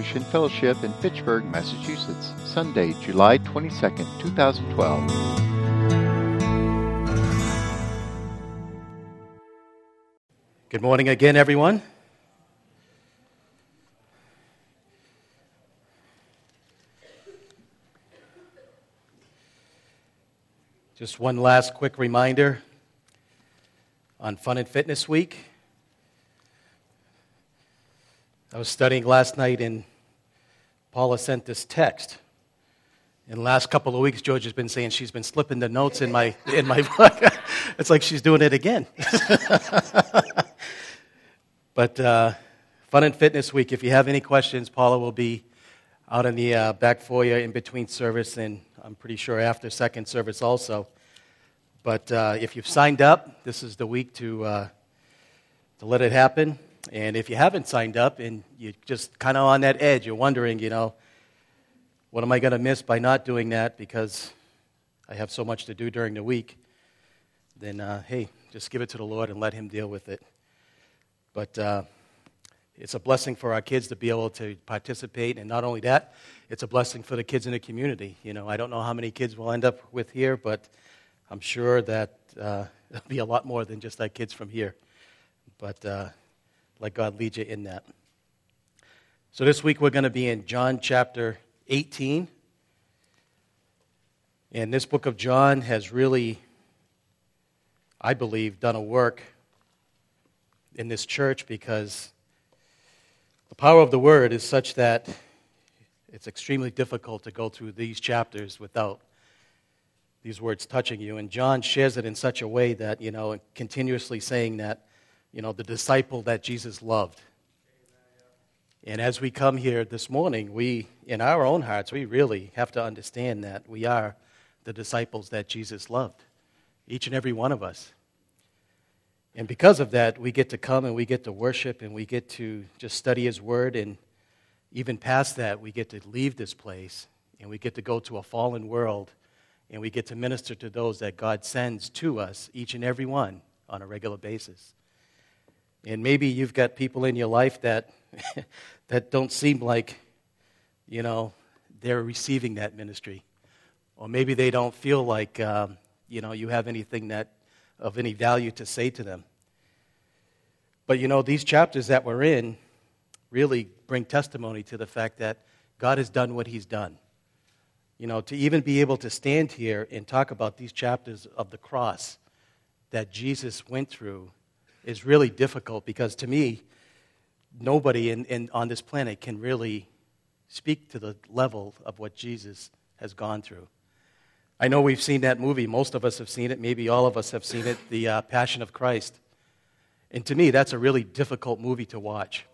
Christian Fellowship in Fitchburg, Massachusetts, Sunday, July 22nd, 2012. Good morning again, everyone. Just one last quick reminder on Fun and Fitness Week. I was studying last night and Paula sent this text. In the last couple of weeks, George has been saying she's been slipping the notes in my book. It's like she's doing it again. But Fun and Fitness Week, if you have any questions, Paula will be out in the back foyer in between service, and I'm pretty sure after second service also. But if you've signed up, this is the week to let it happen. And if you haven't signed up and you're just kind of on that edge, you're wondering, what am I going to miss by not doing that because I have so much to do during the week, then, hey, just give it to the Lord and let Him deal with it. But it's a blessing for our kids to be able to participate, and not only that, it's a blessing for the kids in the community. I don't know how many kids we'll end up with here, but I'm sure that there'll be a lot more than just our kids from here. But let God lead you in that. So this week we're going to be in John chapter 18. And this book of John has really, I believe, done a work in this church because the power of the Word is such that it's extremely difficult to go through these chapters without these words touching you. And John shares it in such a way that, continuously saying that, the disciple that Jesus loved. And as we come here this morning, we, in our own hearts, we really have to understand that we are the disciples that Jesus loved, each and every one of us. And because of that, we get to come and we get to worship and we get to just study His Word. And even past that, we get to leave this place and we get to go to a fallen world and we get to minister to those that God sends to us, each and every one, on a regular basis. And maybe you've got people in your life that that don't seem like, they're receiving that ministry. Or maybe they don't feel like, you have anything that of any value to say to them. But, these chapters that we're in really bring testimony to the fact that God has done what He's done. To even be able to stand here and talk about these chapters of the cross that Jesus went through is really difficult because, to me, nobody on this planet can really speak to the level of what Jesus has gone through. I know we've seen that movie. Most of us have seen it. Maybe all of us have seen it, The Passion of Christ. And to me, that's a really difficult movie to watch.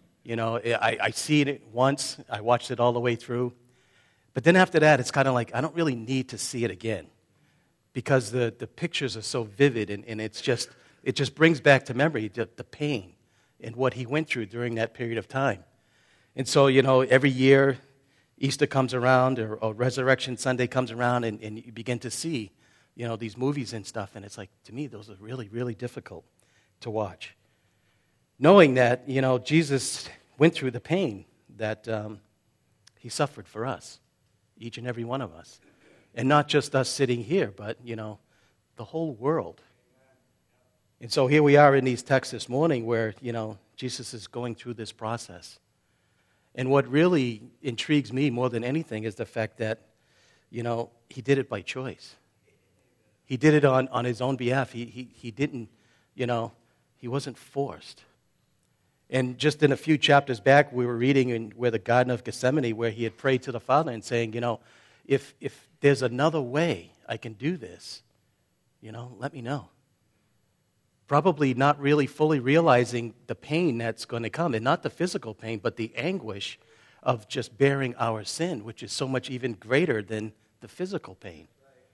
I seen it once. I watched it all the way through. But then after that, it's kind of like I don't really need to see it again because the pictures are so vivid and it just brings back to memory the pain and what He went through during that period of time. And so, every year Easter comes around or Resurrection Sunday comes around and you begin to see, these movies and stuff. And it's like, to me, those are really, really difficult to watch. Knowing that, Jesus went through the pain that He suffered for us, each and every one of us. And not just us sitting here, but, the whole world. And so here we are in these texts this morning where, Jesus is going through this process. And what really intrigues me more than anything is the fact that, He did it by choice. He did it on His own behalf. He didn't, He wasn't forced. And just in a few chapters back, we were reading in where the Garden of Gethsemane, where He had prayed to the Father and saying, if there's another way I can do this, let me know. Probably not really fully realizing the pain that's going to come, and not the physical pain, but the anguish of just bearing our sin, which is so much even greater than the physical pain.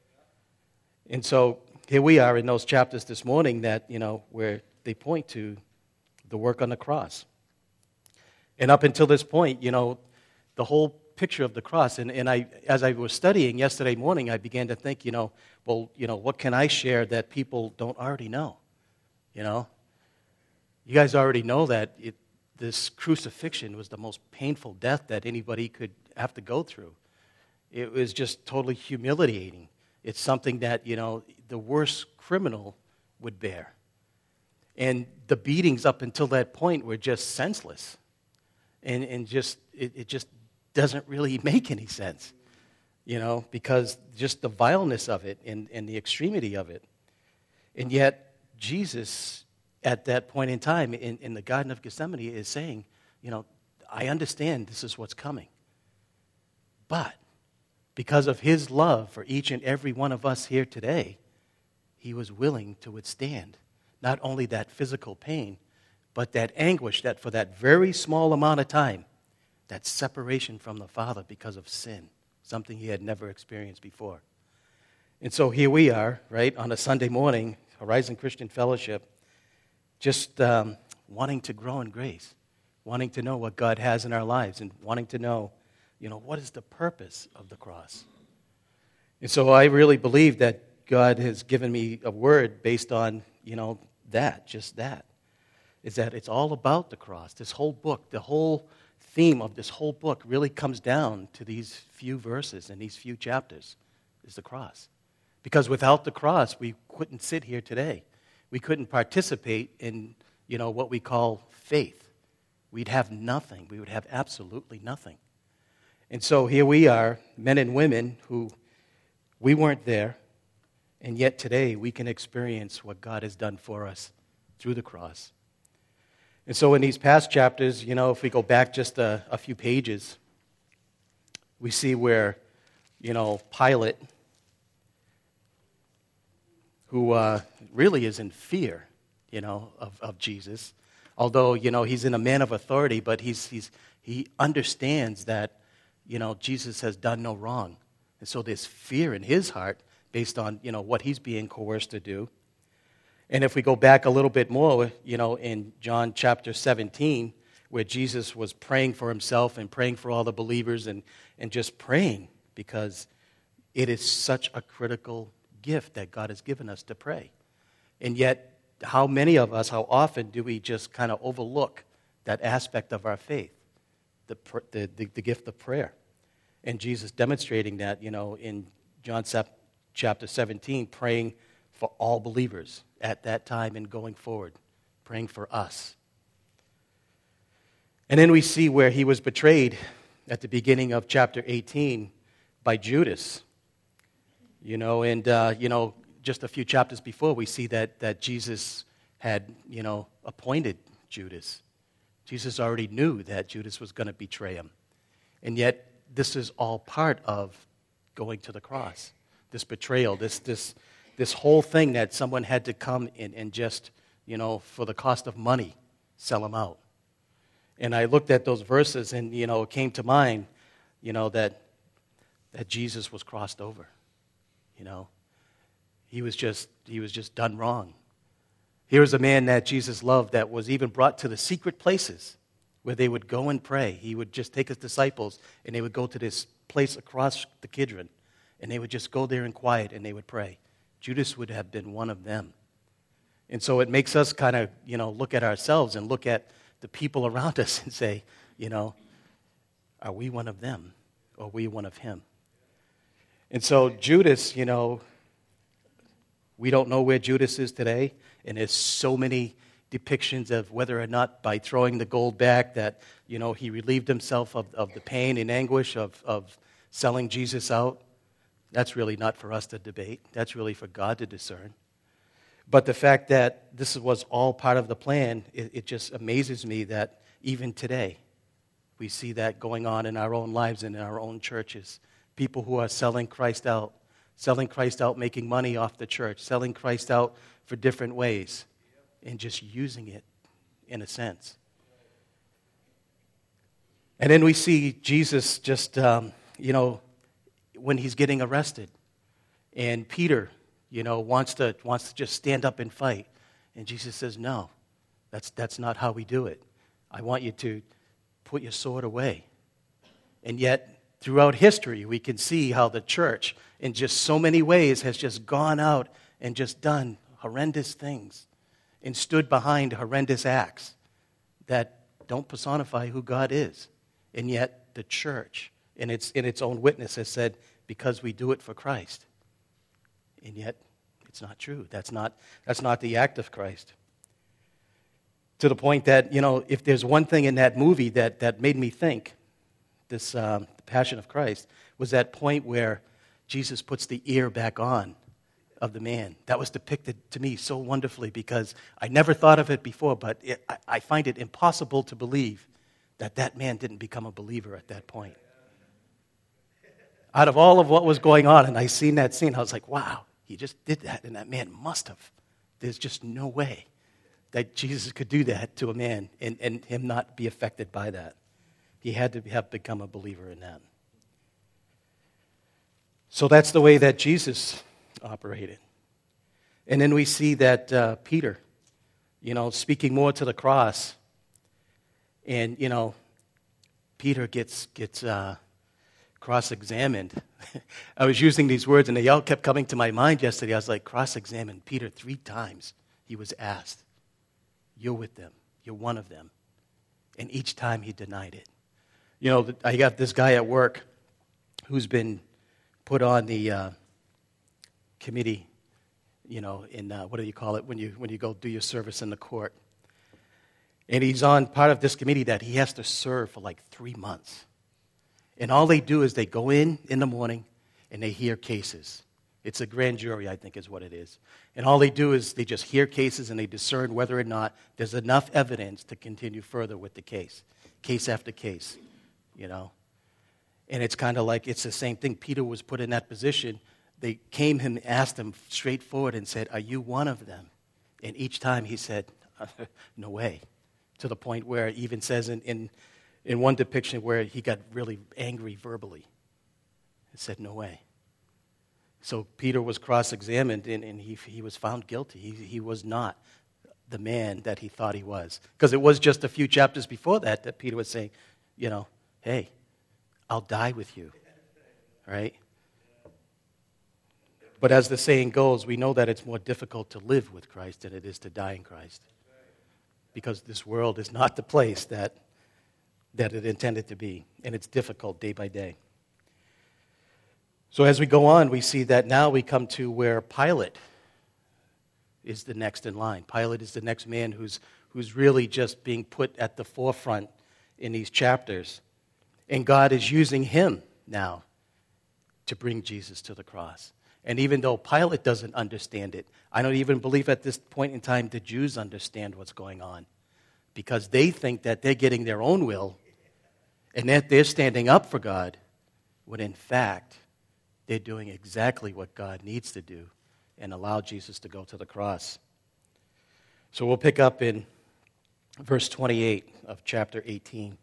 And so here we are in those chapters this morning that, where they point to the work on the cross. And up until this point, the whole picture of the cross, and as I was studying yesterday morning, I began to think, what can I share that people don't already know? You guys already know that this crucifixion was the most painful death that anybody could have to go through. It was just totally humiliating. It's something that, the worst criminal would bear. And the beatings up until that point were just senseless. And it just doesn't really make any sense, because just the vileness of it and the extremity of it. And yet, Jesus, at that point in time, in the Garden of Gethsemane, is saying, I understand this is what's coming. But because of his love for each and every one of us here today, he was willing to withstand not only that physical pain, but that anguish that for that very small amount of time, that separation from the Father because of sin, something he had never experienced before. And so here we are, right, on a Sunday morning, Horizon Christian Fellowship, just wanting to grow in grace, wanting to know what God has in our lives, and wanting to know, what is the purpose of the cross. And so I really believe that God has given me a word based on, that, is that it's all about the cross. This whole book, the whole theme of this whole book really comes down to these few verses and these few chapters, is the cross. Because without the cross, we couldn't sit here today. We couldn't participate in, what we call faith. We'd have nothing. We would have absolutely nothing. And so here we are, men and women who we weren't there, and yet today we can experience what God has done for us through the cross. And so in these past chapters, if we go back just a few pages, we see where, Pilate, who really is in fear, of Jesus, although, he's in a man of authority, but he understands that, Jesus has done no wrong. And so there's fear in his heart based on, what he's being coerced to do. And if we go back a little bit more, in John chapter 17, where Jesus was praying for himself and praying for all the believers and just praying because it is such a critical gift that God has given us to pray. And yet, how many of us, how often do we just kind of overlook that aspect of our faith, the gift of prayer? And Jesus demonstrating that, in John chapter 17, praying for all believers at that time and going forward, praying for us. And then we see where he was betrayed at the beginning of chapter 18 by Judas. Just a few chapters before, we see that Jesus had, appointed Judas. Jesus already knew that Judas was going to betray him. And yet, this is all part of going to the cross. This betrayal, this whole thing that someone had to come in and just, for the cost of money, sell him out. And I looked at those verses and, it came to mind, that Jesus was crossed over. He was just done wrong. Here was a man that Jesus loved that was even brought to the secret places where they would go and pray. He would just take his disciples and they would go to this place across the Kidron and they would just go there in quiet and they would pray. Judas would have been one of them. And so it makes us kind of, look at ourselves and look at the people around us and say, are we one of them or are we one of him? And so Judas, we don't know where Judas is today, and there's so many depictions of whether or not by throwing the gold back that, he relieved himself of the pain and anguish of selling Jesus out. That's really not for us to debate. That's really for God to discern. But the fact that this was all part of the plan, it just amazes me that even today we see that going on in our own lives and in our own churches. People who are selling Christ out, making money off the church, selling Christ out for different ways, and just using it in a sense. And then we see Jesus just, when he's getting arrested, and Peter, wants to just stand up and fight, and Jesus says, "No, that's not how we do it. I want you to put your sword away." And yet, throughout history, we can see how the church, in just so many ways, has just gone out and just done horrendous things and stood behind horrendous acts that don't personify who God is. And yet the church, in its own witness, has said, because we do it for Christ. And yet it's not true. That's not the act of Christ. To the point that, if there's one thing in that movie that made me think, The Passion of Christ, was that point where Jesus puts the ear back on of the man. That was depicted to me so wonderfully because I never thought of it before, but I find it impossible to believe that man didn't become a believer at that point. Out of all of what was going on, and I seen that scene, I was like, wow, he just did that, and that man must have. There's just no way that Jesus could do that to a man and him not be affected by that. He had to have become a believer in that. So that's the way that Jesus operated. And then we see that Peter, speaking more to the cross, and, Peter gets cross-examined. I was using these words, and they all kept coming to my mind yesterday. I was like, cross-examined Peter 3 times. He was asked, you're with them. You're one of them. And each time he denied it. I got this guy at work who's been put on the committee, in what do you call it, when you go do your service in the court. And he's on part of this committee that he has to serve for like 3 months. And all they do is they go in the morning and they hear cases. It's a grand jury, I think is what it is. And all they do is they just hear cases and they discern whether or not there's enough evidence to continue further with the case after case, And it's kind of like it's the same thing. Peter was put in that position. They came and asked him straightforward and said, are you one of them? And each time he said, no way. To the point where it even says in one depiction where he got really angry verbally. He said, no way. So Peter was cross-examined, and he was found guilty. He was not the man that he thought he was. Because it was just a few chapters before that Peter was saying, hey, I'll die with you, right? But as the saying goes, we know that it's more difficult to live with Christ than it is to die in Christ. Because this world is not the place that it intended to be, and it's difficult day by day. So as we go on, we see that now we come to where Pilate is the next in line. Pilate is the next man who's really just being put at the forefront in these chapters. And God is using him now to bring Jesus to the cross. And even though Pilate doesn't understand it, I don't even believe at this point in time the Jews understand what's going on. Because they think that they're getting their own will and that they're standing up for God, when in fact, they're doing exactly what God needs to do and allow Jesus to go to the cross. So we'll pick up in verse 28 of chapter 18.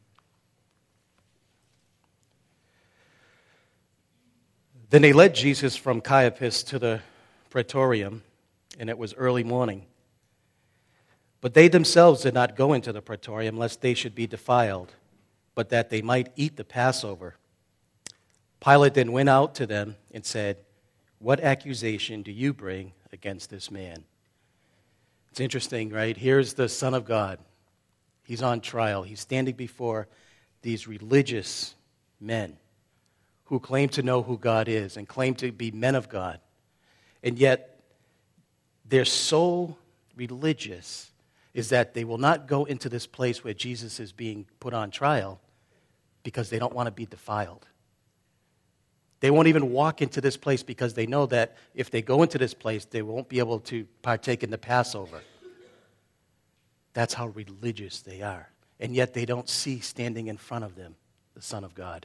Then they led Jesus from Caiaphas to the praetorium, and it was early morning. But they themselves did not go into the praetorium, lest they should be defiled, but that they might eat the Passover. Pilate then went out to them and said, what accusation do you bring against this man? It's interesting, right? Here's the Son of God. He's on trial. He's standing before these religious men who claim to know who God is and claim to be men of God. And yet, they're so religious is that they will not go into this place where Jesus is being put on trial because they don't want to be defiled. They won't even walk into this place because they know that if they go into this place, they won't be able to partake in the Passover. That's how religious they are. And yet they don't see standing in front of them the Son of God.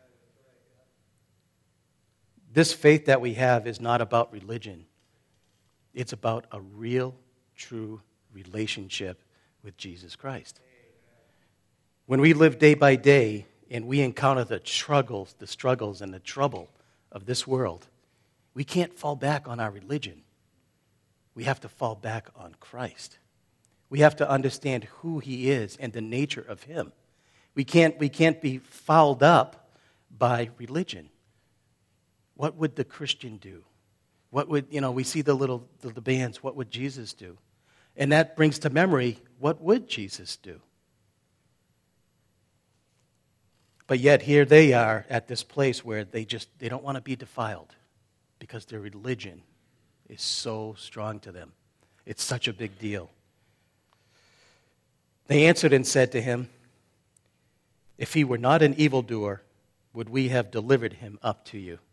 This faith that we have is not about religion. It's about a real, true relationship with Jesus Christ. When we live day by day and we encounter the struggles and the trouble of this world, we can't fall back on our religion. We have to fall back on Christ. We have to understand who he is and the nature of him. We can't be fouled up by religion. What would the Christian do? What would, we see the bands, what would Jesus do? And that brings to memory, what would Jesus do? But yet here they are at this place where they don't want to be defiled because their religion is so strong to them. It's such a big deal. They answered and said to him, "If he were not an evildoer, would we have delivered him up to you?"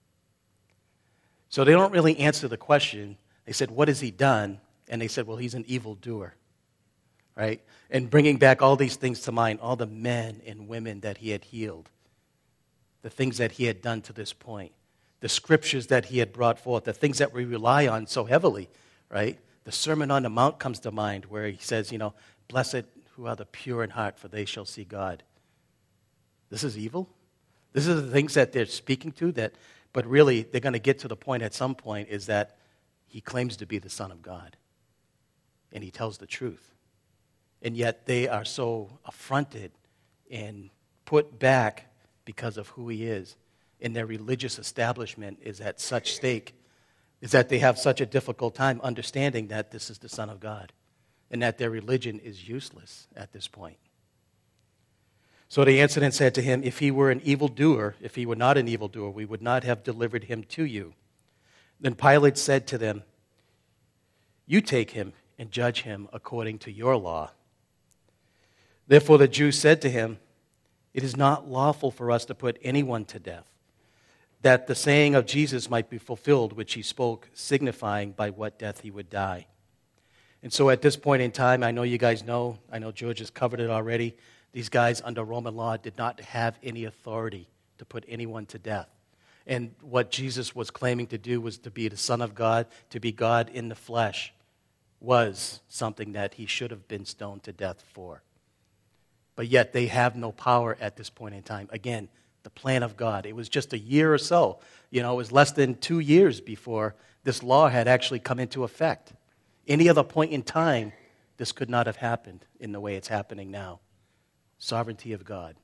So they don't really answer the question. They said, "What has he done?" And they said, "Well, he's an evildoer." Right? And bringing back all these things to mind, all the men and women that he had healed, the things that he had done to this point, the scriptures that he had brought forth, the things that we rely on so heavily, right? The Sermon on the Mount comes to mind where he says, "Blessed who are the pure in heart, for they shall see God." This is evil. This is the things that they're speaking to, but really they're going to get to the point at some point is that he claims to be the Son of God. And he tells the truth. And yet they are so affronted and put back because of who he is. And their religious establishment is at such stake, is that they have such a difficult time understanding that this is the Son of God. And that their religion is useless at this point. So they answered and said to him, "If he were an evildoer, if he were not an evildoer, we would not have delivered him to you." Then Pilate said to them, "You take him and judge him according to your law." Therefore the Jews said to him, "It is not lawful for us to put anyone to death, that the saying of Jesus might be fulfilled, which he spoke, signifying by what death he would die." And so at this point in time, I know you guys know, I know George has covered it already, these guys under Roman law did not have any authority to put anyone to death. And what Jesus was claiming to do was to be the Son of God, to be God in the flesh, was something that he should have been stoned to death for. But yet they have no power at this point in time. Again, the plan of God. It was just a year or so. It was less than 2 years before this law had actually come into effect. Any other point in time, this could not have happened in the way it's happening now. Sovereignty of God.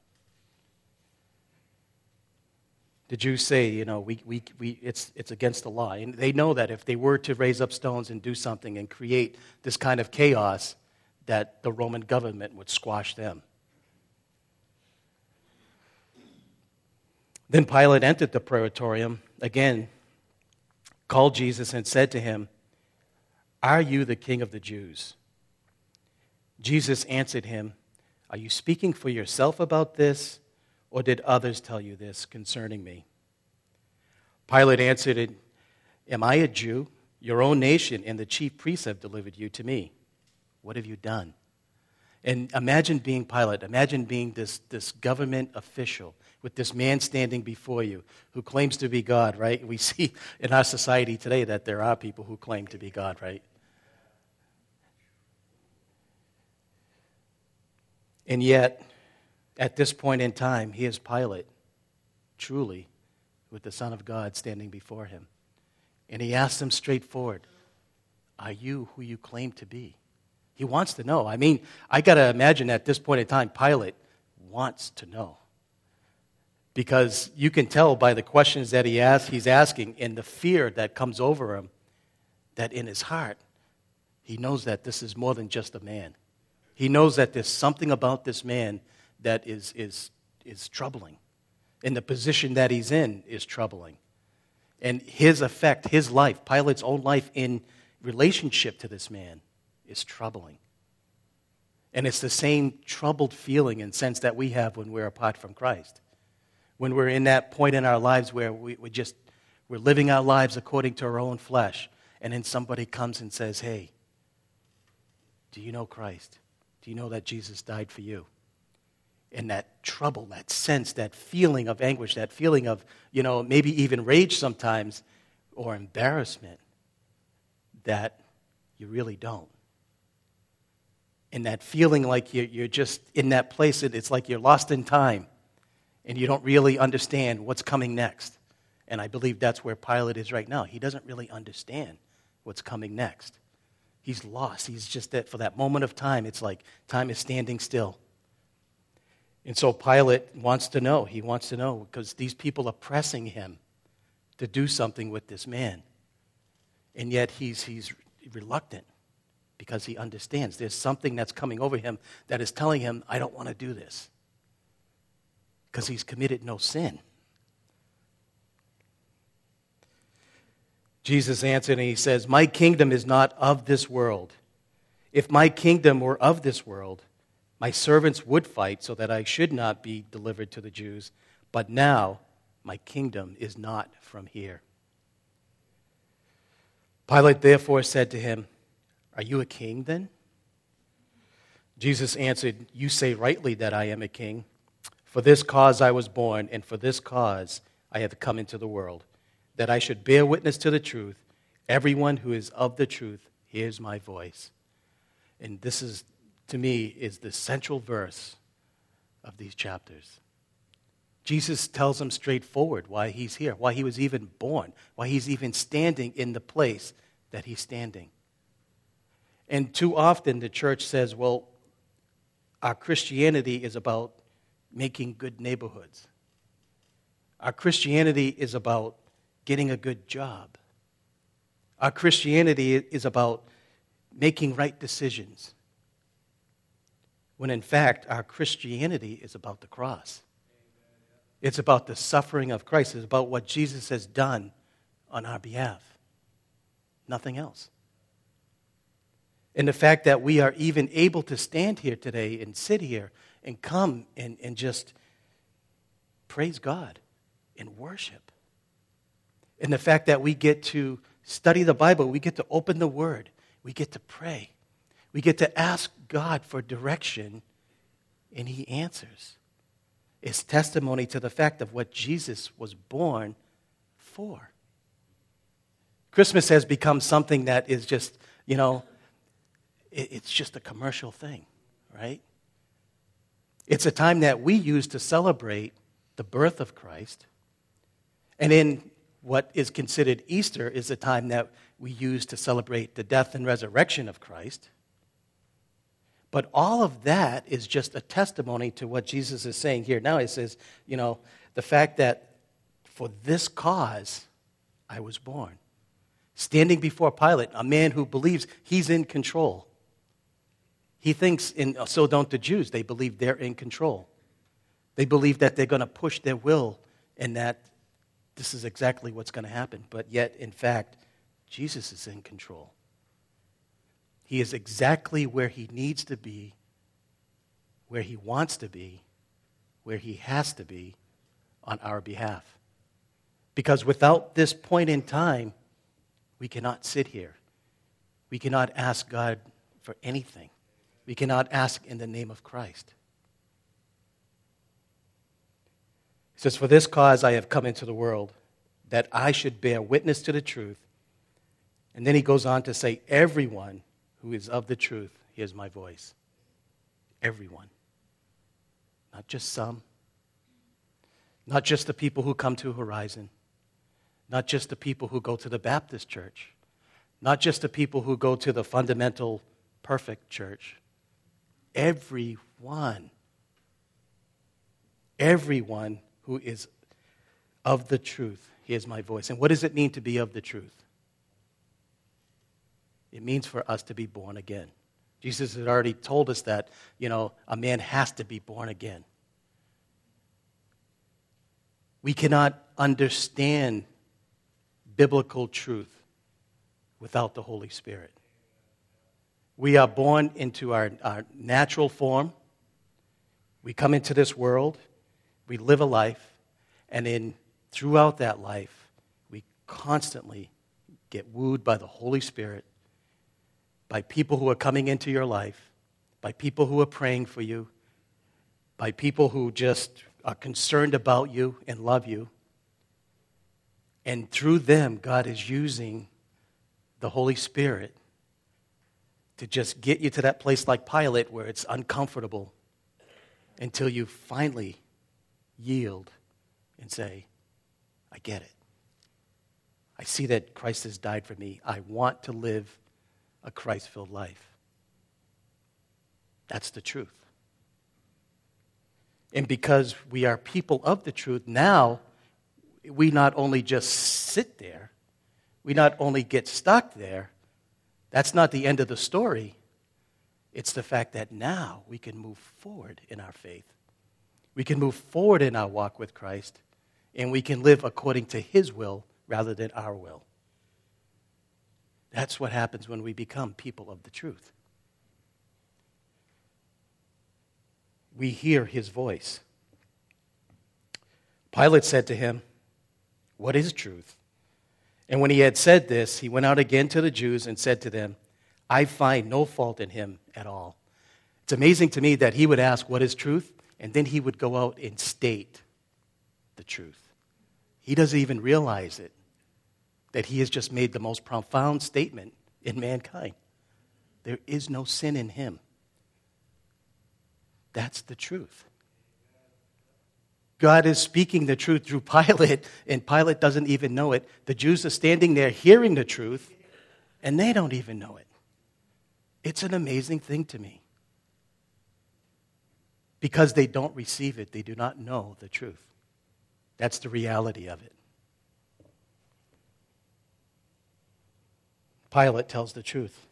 The Jews say, it's against the law. And they know that if they were to raise up stones and do something and create this kind of chaos, that the Roman government would squash them. Then Pilate entered the praetorium, again, called Jesus and said to him, "Are you the king of the Jews?" Jesus answered him, "Are you speaking for yourself about this, or did others tell you this concerning me?" Pilate answered, "Am I a Jew? Your own nation and the chief priests have delivered you to me. What have you done?" And imagine being Pilate. Imagine being this government official with this man standing before you who claims to be God, right? We see in our society today that there are people who claim to be God, right? And yet, at this point in time, he is Pilate, truly, with the Son of God standing before him. And he asks him straightforward, "Are you who you claim to be?" He wants to know. I got to imagine at this point in time, Pilate wants to know. Because you can tell by the questions that he's asking and the fear that comes over him, that in his heart, he knows that this is more than just a man. He knows that there's something about this man that is troubling. And the position that he's in is troubling. And his effect, his life, Pilate's own life in relationship to this man is troubling. And it's the same troubled feeling and sense that we have when we're apart from Christ. When we're in that point in our lives where we're living our lives according to our own flesh, and then somebody comes and says, "Hey, do you know Christ? Do you know that Jesus died for you?" And that trouble, that sense, that feeling of anguish, that feeling of, maybe even rage sometimes, or embarrassment, that you really don't. And that feeling like you're just in that place, it's like you're lost in time, and you don't really understand what's coming next. And I believe that's where Pilate is right now. He doesn't really understand what's coming next. He's lost. He's just that for that moment of time, it's like time is standing still. And so Pilate wants to know. He wants to know because these people are pressing him to do something with this man. And yet he's reluctant because he understands there's something that's coming over him that is telling him, "I don't want to do this. because he's committed no sin. Jesus answered and he says, my kingdom is not of this world. If my kingdom were of this world, my servants would fight so that I should not be delivered to the Jews. But now my kingdom is not from here. Pilate therefore said to him, are you a king then? Jesus answered, you say rightly that I am a king. For this cause I was born, and for this cause I have come into the world, that I should bear witness to the truth. Everyone who is of the truth hears my voice. And this is, to me, is the central verse of these chapters. Jesus tells them straightforward why he's here, why he was even born, why he's even standing in the place that he's standing. And too often the church says, well, our Christianity is about making good neighborhoods. Our Christianity is about getting a good job. Our Christianity is about making right decisions. When in fact, our Christianity is about the cross. It's about the suffering of Christ. It's about what Jesus has done on our behalf. Nothing else. And the fact that we are even able to stand here today and sit here and come and just praise God and worship. And the fact that we get to study the Bible, we get to open the Word, we get to pray, we get to ask God for direction, and He answers. It's testimony to the fact of what Jesus was born for. Christmas has become something that is just, it's just a commercial thing, right? It's a time that we use to celebrate the birth of Christ. And in what is considered Easter is a time that we use to celebrate the death and resurrection of Christ. But all of that is just a testimony to what Jesus is saying here. Now he says, the fact that for this cause I was born. Standing before Pilate, a man who believes he's in control. He thinks, and so don't the Jews, they believe they're in control. They believe that they're going to push their will and that this is exactly what's going to happen. But yet, in fact, Jesus is in control. He is exactly where he needs to be, where he wants to be, where he has to be on our behalf. Because without this point in time, we cannot sit here. We cannot ask God for anything. We cannot ask in the name of Christ. He says, for this cause I have come into the world, that I should bear witness to the truth. And then he goes on to say, everyone who is of the truth hears my voice. Everyone. Not just some. Not just the people who come to Horizon. Not just the people who go to the Baptist church. Not just the people who go to the fundamental perfect church. Everyone. Everyone who is of the truth hears my voice. And what does it mean to be of the truth? It means for us to be born again. Jesus had already told us that, a man has to be born again. We cannot understand biblical truth without the Holy Spirit. We are born into our natural form. We come into this world. We live a life. And throughout that life, we constantly get wooed by the Holy Spirit, by people who are coming into your life, by people who are praying for you, by people who just are concerned about you and love you. And through them, God is using the Holy Spirit to just get you to that place like Pilate where it's uncomfortable until you finally yield and say, I get it. I see that Christ has died for me. I want to live a Christ-filled life. That's the truth. And because we are people of the truth, now we not only just sit there, we not only get stuck there, that's not the end of the story. It's the fact that now we can move forward in our faith. We can move forward in our walk with Christ, and we can live according to His will rather than our will. That's what happens when we become people of the truth. We hear His voice. Pilate said to him, "What is truth?" And when he had said this, he went out again to the Jews and said to them, "I find no fault in him at all." It's amazing to me that he would ask, "What is truth?" And then he would go out and state the truth. He doesn't even realize it, that he has just made the most profound statement in mankind. There is no sin in him. That's the truth. God is speaking the truth through Pilate, and Pilate doesn't even know it. The Jews are standing there hearing the truth, and they don't even know it. It's an amazing thing to me. Because they don't receive it, they do not know the truth. That's the reality of it. Pilate tells the truth.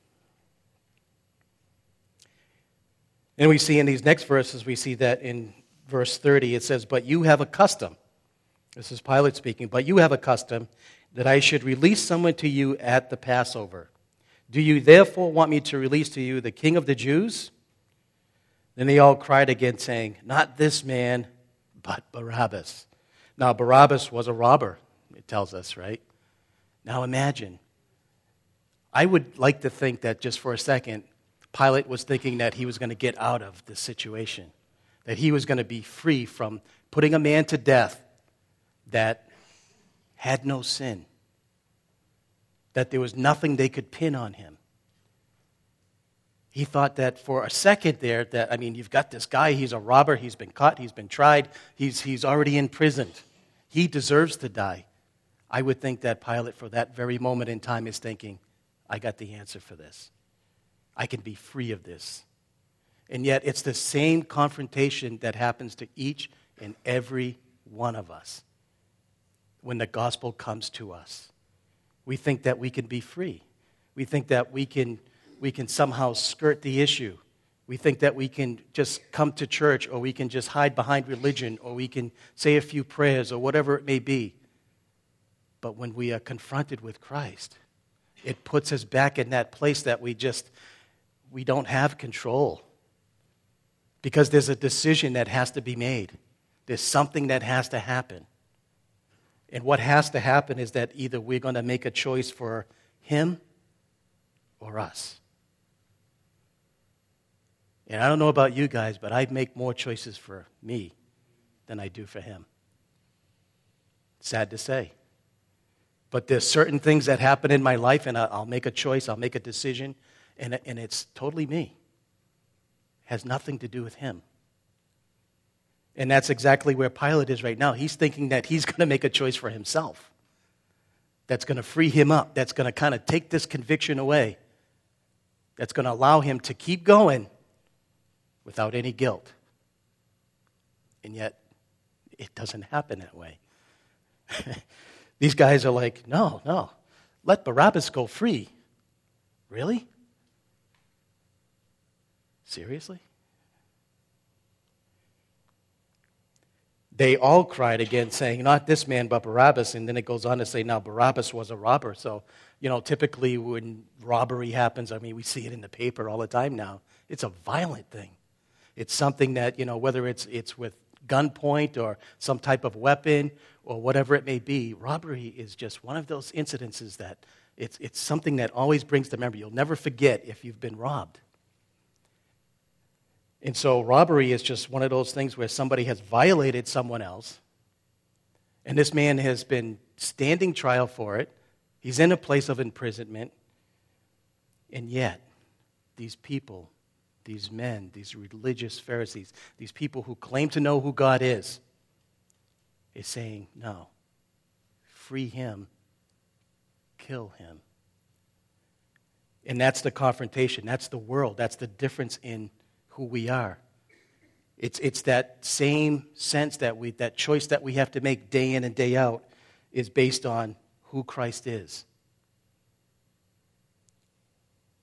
And we see in these next verses, we see that in verse 30, it says, "But you have a custom." This is Pilate speaking. "But you have a custom that I should release someone to you at the Passover. Do you therefore want me to release to you the King of the Jews?" Then they all cried again, saying, "Not this man, but Barabbas." Now, Barabbas was a robber, it tells us, right? Now imagine. I would like to think that just for a second, Pilate was thinking that he was going to get out of this situation, that he was going to be free from putting a man to death that had no sin, that there was nothing they could pin on him. He thought that for a second there, that, I mean, you've got this guy, he's a robber, he's been caught, he's been tried, he's already imprisoned. He deserves to die. I would think that Pilate, for that very moment in time, is thinking, I got the answer for this. I can be free of this. And yet, it's the same confrontation that happens to each and every one of us when the gospel comes to us. We think that we can be free. We think that we can somehow skirt the issue. We think that we can just come to church, or we can just hide behind religion, or we can say a few prayers, or whatever it may be. But when we are confronted with Christ, it puts us back in that place that we don't have control. Because there's a decision that has to be made. There's something that has to happen. And what has to happen is that either we're going to make a choice for Him or us. And I don't know about you guys, but I make more choices for me than I do for Him. Sad to say. But there's certain things that happen in my life, and I'll make a choice, I'll make a decision, and it's totally me. It has nothing to do with Him. And that's exactly where Pilate is right now. He's thinking that he's going to make a choice for himself. That's going to free him up. That's going to kind of take this conviction away. That's going to allow him to keep going without any guilt. And yet, it doesn't happen that way. These guys are like, no, let Barabbas go free. Really? Seriously? They all cried again, saying, "Not this man, but Barabbas." And then it goes on to say, now Barabbas was a robber. So, typically when robbery happens, we see it in the paper all the time now. It's a violent thing. It's something that, whether it's with gunpoint or some type of weapon or whatever it may be, robbery is just one of those incidences that it's something that always brings to memory. You'll never forget if you've been robbed. And so robbery is just one of those things where somebody has violated someone else, and this man has been standing trial for it. He's in a place of imprisonment, and yet these people, these men, these religious Pharisees, these people who claim to know who God is saying, no, free him, kill him. And that's the confrontation. That's the world. That's the difference in who we are. It's that same sense that choice that we have to make day in and day out is based on who Christ is.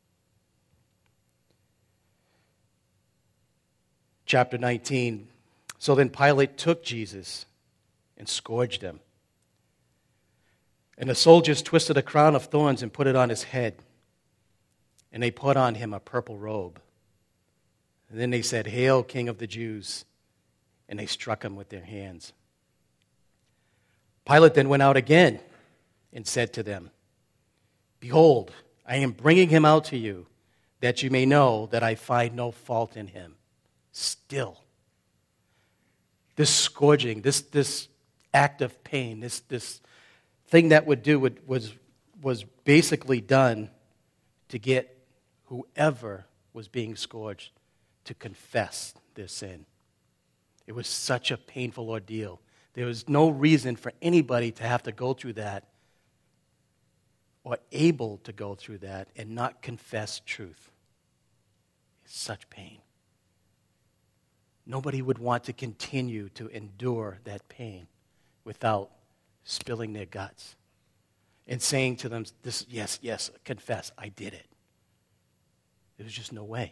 Chapter 19, So then Pilate took Jesus and scourged him. And the soldiers twisted a crown of thorns and put it on his head. And they put on him a purple robe. And then they said, "Hail, King of the Jews!" And they struck him with their hands. Pilate then went out again and said to them, "Behold, I am bringing him out to you, that you may know that I find no fault in him." Still, this scourging, this act of pain, this thing that was basically done to get whoever was being scourged to confess their sin. It was such a painful ordeal. There was no reason for anybody to have to go through that or able to go through that and not confess truth. It's such pain. Nobody would want to continue to endure that pain without spilling their guts and saying to them, yes, confess, I did it. There was just no way.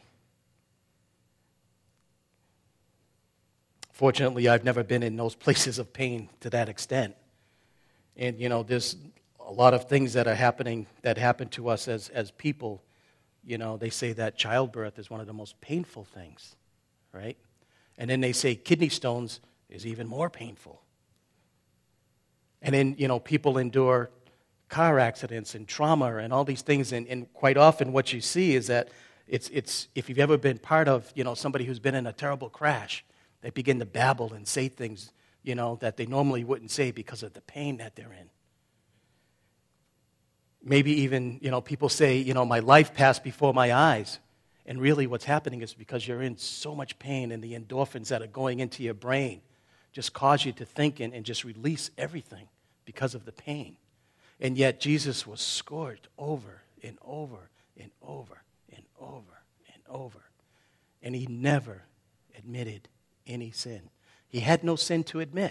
Fortunately, I've never been in those places of pain to that extent. And, there's a lot of things that are happening, that happen to us as people. They say that childbirth is one of the most painful things, right? And then they say kidney stones is even more painful. And then, people endure car accidents and trauma and all these things. And quite often what you see is that it's if you've ever been part of, somebody who's been in a terrible crash, they begin to babble and say things, that they normally wouldn't say because of the pain that they're in. Maybe even, people say, my life passed before my eyes. And really what's happening is because you're in so much pain and the endorphins that are going into your brain just cause you to think and just release everything because of the pain. And yet Jesus was scourged over and over and over and over and over. And he never admitted any sin. He had no sin to admit.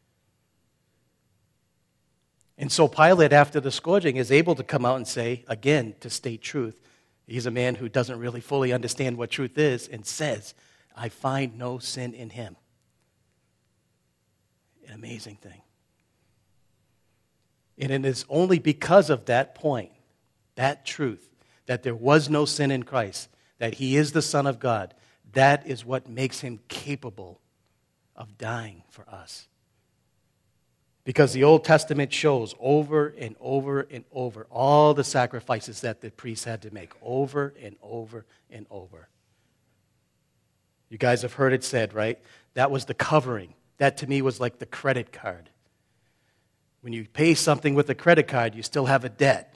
And so Pilate, after the scourging, is able to come out and say, again, to state truth. He's a man who doesn't really fully understand what truth is and says, I find no sin in him. An amazing thing. And it is only because of that point, that truth, that there was no sin in Christ, that he is the Son of God, that is what makes him capable of dying for us. Because the Old Testament shows over and over and over all the sacrifices that the priests had to make, over and over and over. You guys have heard it said, right? That was the covering. That to me was like the credit card. When you pay something with a credit card, you still have a debt.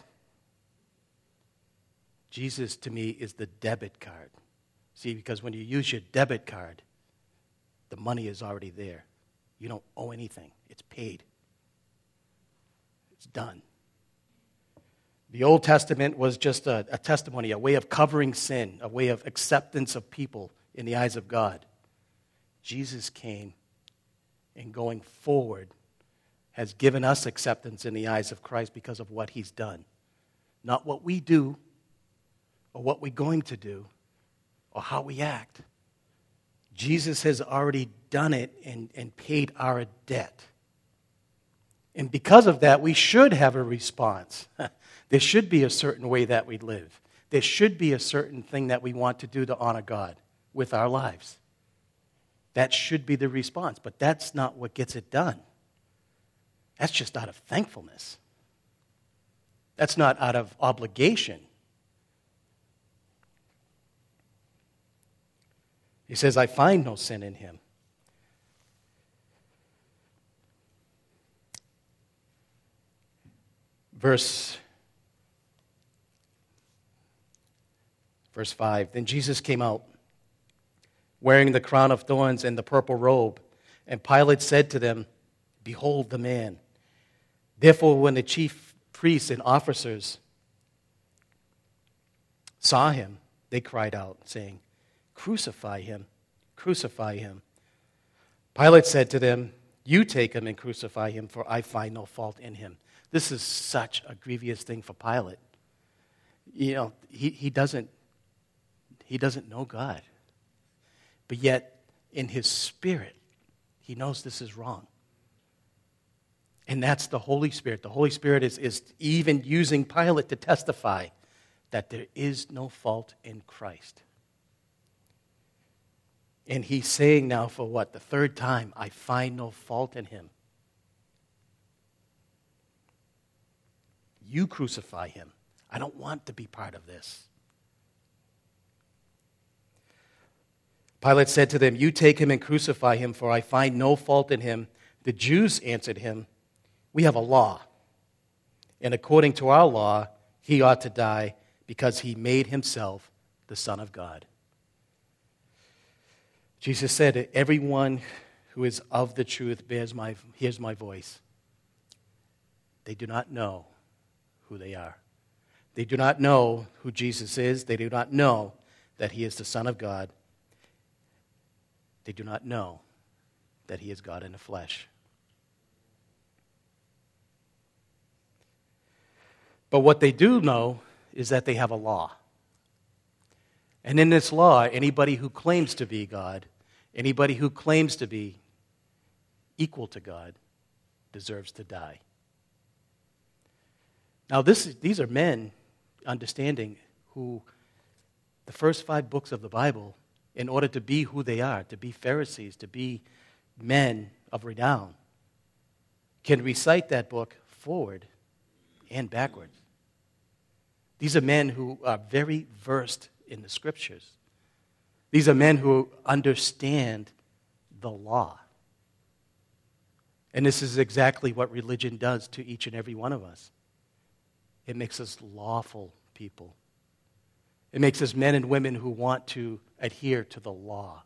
Jesus, to me, is the debit card. See, because when you use your debit card, the money is already there. You don't owe anything. It's paid. It's done. The Old Testament was just a testimony, a way of covering sin, a way of acceptance of people in the eyes of God. Jesus came, and going forward has given us acceptance in the eyes of Christ because of what he's done. Not what we do, or what we're going to do, or how we act. Jesus has already done it and paid our debt. And because of that, we should have a response. There should be a certain way that we live. There should be a certain thing that we want to do to honor God with our lives. That should be the response. But that's not what gets it done. That's just out of thankfulness. That's not out of obligation. He says, I find no sin in him. Verse 5, then Jesus came out, wearing the crown of thorns and the purple robe. And Pilate said to them, behold the man. Therefore, when the chief priests and officers saw him, they cried out, saying, crucify him, crucify him. Pilate said to them, you take him and crucify him, for I find no fault in him. This is such a grievous thing for Pilate. He doesn't know God. But yet, in his spirit, He knows this is wrong. And that's the Holy Spirit. The Holy Spirit is even using Pilate to testify that there is no fault in Christ. And he's saying now for what? The third time, I find no fault in him. You crucify him. I don't want to be part of this. Pilate said to them, you take him and crucify him, for I find no fault in him. The Jews answered him, we have a law, and according to our law, he ought to die because he made himself the Son of God. Jesus said, everyone who is of the truth hears my voice. They do not know who they are. They do not know who Jesus is. They do not know that he is the Son of God. They do not know that he is God in the flesh. But what they do know is that they have a law. And in this law, anybody who claims to be God, anybody who claims to be equal to God, deserves to die. Now, these are men understanding who the first 5 books of the Bible, in order to be who they are, to be Pharisees, to be men of renown, can recite that book forward and backwards. These are men who are very versed in the Scriptures. These are men who understand the law. And this is exactly what religion does to each and every one of us. It makes us lawful people. It makes us men and women who want to adhere to the law.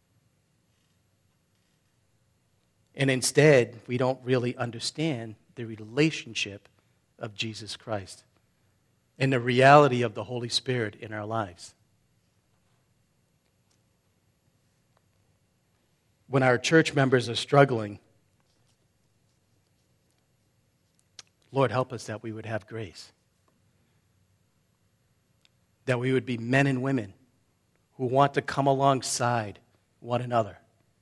And instead, we don't really understand the relationship of Jesus Christ and the reality of the Holy Spirit in our lives. When our church members are struggling, Lord, help us that we would have grace. That we would be men and women who want to come alongside one another,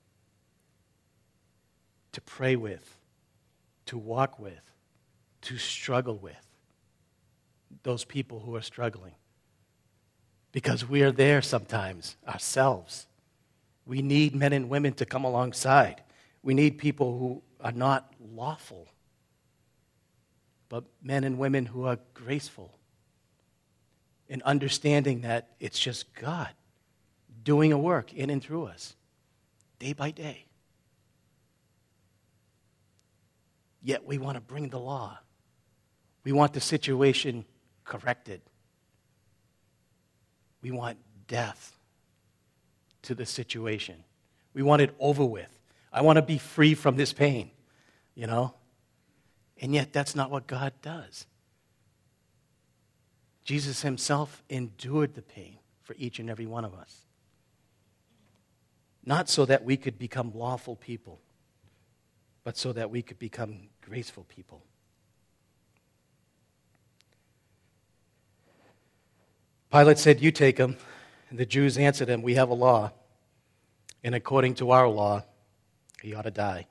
to pray with, to walk with, to struggle with those people who are struggling. Because we are there sometimes ourselves. We need men and women to come alongside. We need people who are not lawful, but men and women who are graceful, and understanding that it's just God doing a work in and through us, day by day. Yet we want to bring the law. We want the situation corrected. We want death to the situation. We want it over with. I want to be free from this pain, you know? And yet that's not what God does. Jesus himself endured the pain for each and every one of us. Not so that we could become lawful people, but so that we could become graceful people. Pilate said, you take him. And the Jews answered him, we have a law, and according to our law, he ought to die.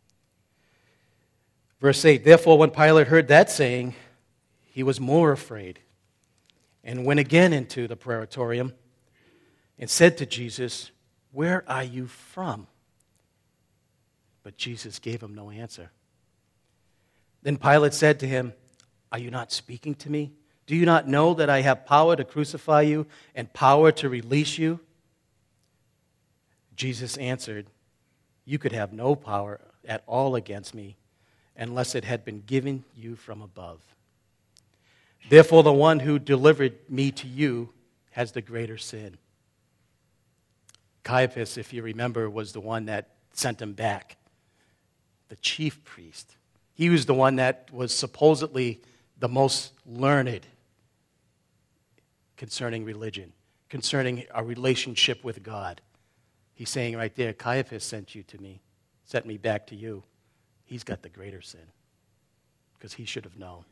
Verse 8, therefore when Pilate heard that saying, he was more afraid, and went again into the praetorium, and said to Jesus, where are you from? But Jesus gave him no answer. Then Pilate said to him, are you not speaking to me? Do you not know that I have power to crucify you and power to release you? Jesus answered, you could have no power at all against me unless it had been given you from above. Therefore, the one who delivered me to you has the greater sin. Caiaphas, if you remember, was the one that sent him back, the chief priest. He was the one that was supposedly the most learned concerning religion, concerning a relationship with God. He's saying right there, Caiaphas sent me back to you. He's got the greater sin because he should have known.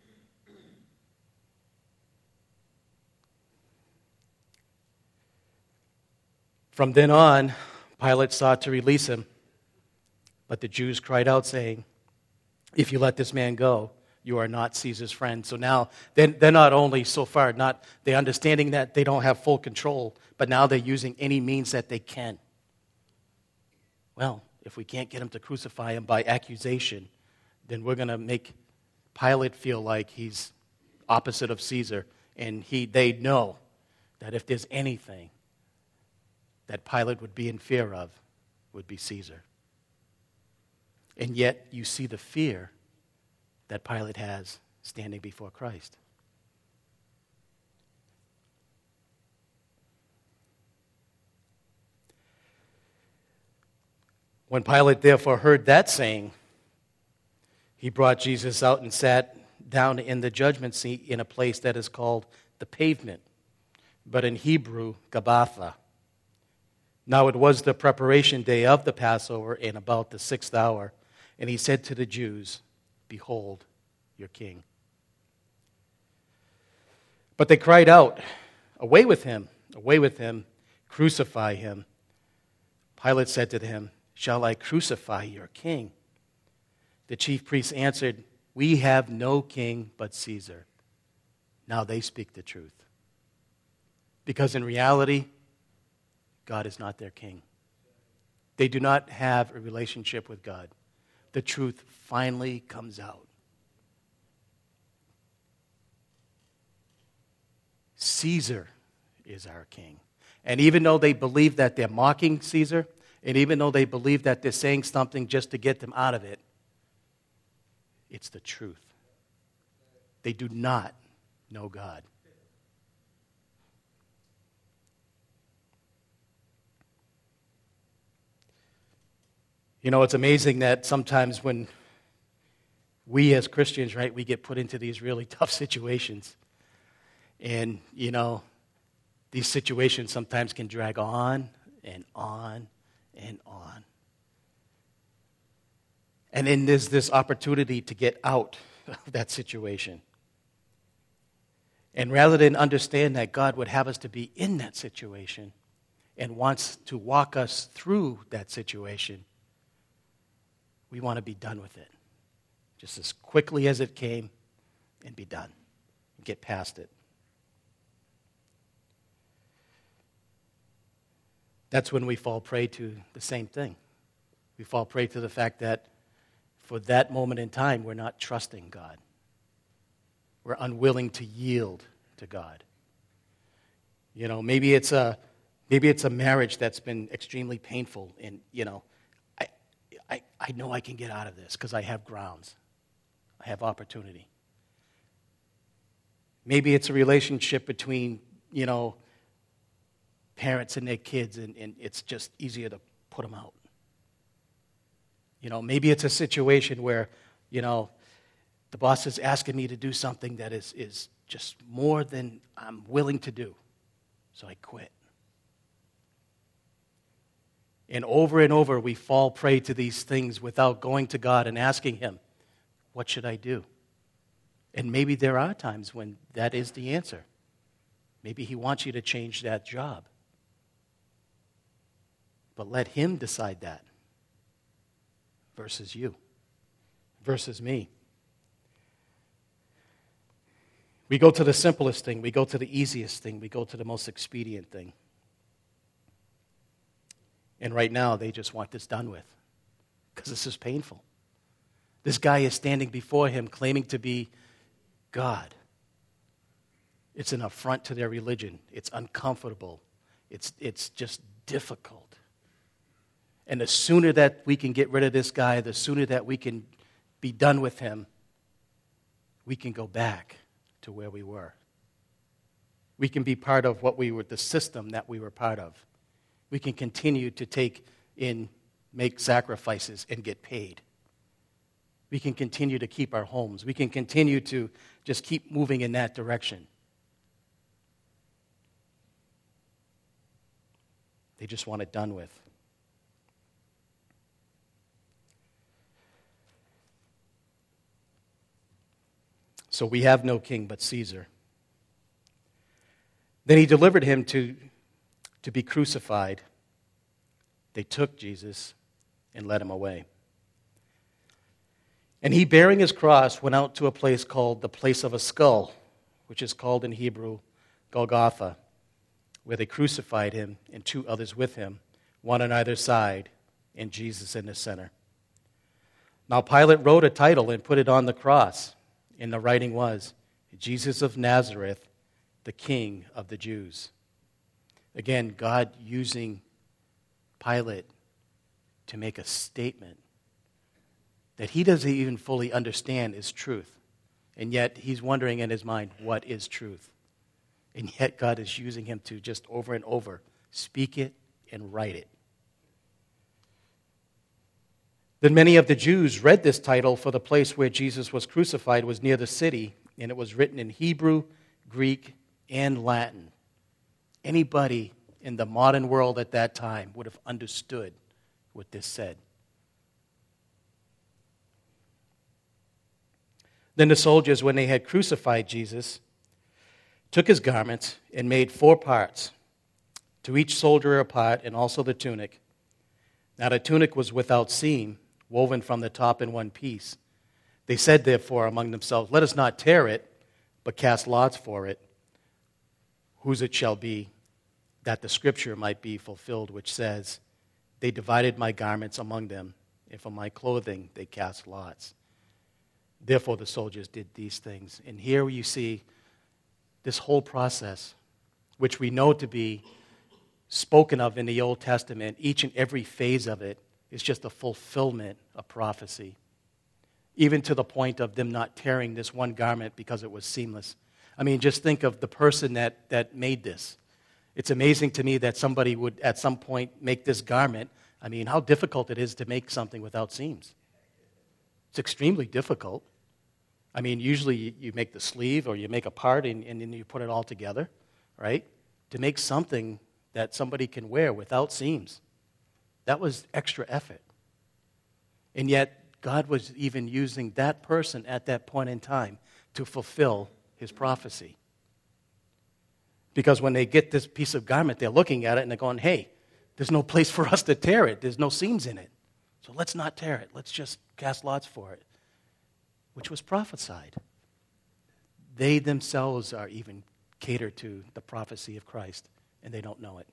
From then on, Pilate sought to release him, But the Jews cried out, saying, "If you let this man go, you are not Caesar's friend." So now they're not only so far, they're understanding that they don't have full control, but now they're using any means that they can. Well, if we can't get him to crucify him by accusation, then we're going to make Pilate feel like he's opposite of Caesar, and they know that if there's anything that Pilate would be in fear of, would be Caesar. And yet you see the fear that Pilate has standing before Christ. When Pilate therefore heard that saying, he brought Jesus out and sat down in the judgment seat in a place that is called the Pavement, but in Hebrew, Gabbatha. Now it was the preparation day of the Passover, and about the 6th hour, and he said to the Jews, "Behold, your king." But they cried out, away with him, crucify him." Pilate said to them, "Shall I crucify your king?" The chief priests answered, "We have no king but Caesar." Now they speak the truth. Because in reality, God is not their king. They do not have a relationship with God. The truth finally comes out. Caesar is our king. And even though they believe that they're mocking Caesar, and even though they believe that they're saying something just to get them out of it, it's the truth. They do not know God. You know, it's amazing that sometimes when we as Christians, right, we get put into these really tough situations. And, you know, these situations sometimes can drag on and on and on. And then there's this opportunity to get out of that situation. And rather than understand that God would have us to be in that situation and wants to walk us through that situation, we want to be done with it. Just as quickly as it came, and be done. Get past it. That's when we fall prey to the same thing. We fall prey to the fact that for that moment in time, we're not trusting God. We're unwilling to yield to God. You know, maybe it's a marriage that's been extremely painful, and you know, I know I can get out of this because I have grounds. I have opportunity. Maybe it's a relationship between, you know, parents and their kids, and it's just easier to put them out. You know, maybe it's a situation where, you know, the boss is asking me to do something that is just more than I'm willing to do, so I quit. And over, we fall prey to these things without going to God and asking Him, what should I do? And maybe there are times when that is the answer. Maybe He wants you to change that job. But let Him decide that versus you, versus me. We go to the simplest thing. We go to the easiest thing. We go to the most expedient thing. And right now, they just want this done with because this is painful. This guy is standing before him claiming to be God. It's an affront to their religion. It's uncomfortable. It's just difficult. And the sooner that we can get rid of this guy, the sooner that we can be done with him, we can go back to where we were. We can be part of the system that we were part of. We can continue to make sacrifices and get paid. We can continue to keep our homes. We can continue to just keep moving in that direction. They just want it done with. So we have no king but Caesar. Then he delivered him to be crucified. They took Jesus and led him away. And he, bearing his cross, went out to a place called the place of a skull, which is called in Hebrew Golgotha, where they crucified him and two others with him, one on either side, and Jesus in the center. Now Pilate wrote a title and put it on the cross, and the writing was, Jesus of Nazareth, the King of the Jews. Again, God using Pilate to make a statement that he doesn't even fully understand is truth. And yet he's wondering in his mind, what is truth? And yet God is using him to just over and over speak it and write it. Then many of the Jews read this title, for the place where Jesus was crucified was near the city, and it was written in Hebrew, Greek, and Latin. Anybody in the modern world at that time would have understood what this said. Then the soldiers, when they had crucified Jesus, took his garments and made 4 parts, to each soldier a part, and also the tunic. Now the tunic was without seam, woven from the top in one piece. They said, therefore, among themselves, let us not tear it, but cast lots for it, whose it shall be, that the scripture might be fulfilled, which says, they divided my garments among them, and for my clothing they cast lots. Therefore the soldiers did these things. And here you see this whole process, which we know to be spoken of in the Old Testament. Each and every phase of it is just a fulfillment of prophecy, even to the point of them not tearing this one garment because it was seamless. I mean, just think of the person that made this. It's amazing to me that somebody would at some point make this garment. I mean, how difficult it is to make something without seams. It's extremely difficult. I mean, usually you make the sleeve or you make a part and then you put it all together, right? To make something that somebody can wear without seams, that was extra effort. And yet, God was even using that person at that point in time to fulfill his prophecy. Because when they get this piece of garment, they're looking at it and they're going, hey, there's no place for us to tear it. There's no seams in it. So let's not tear it. Let's just cast lots for it, which was prophesied. They themselves are even catered to the prophecy of Christ, and they don't know it.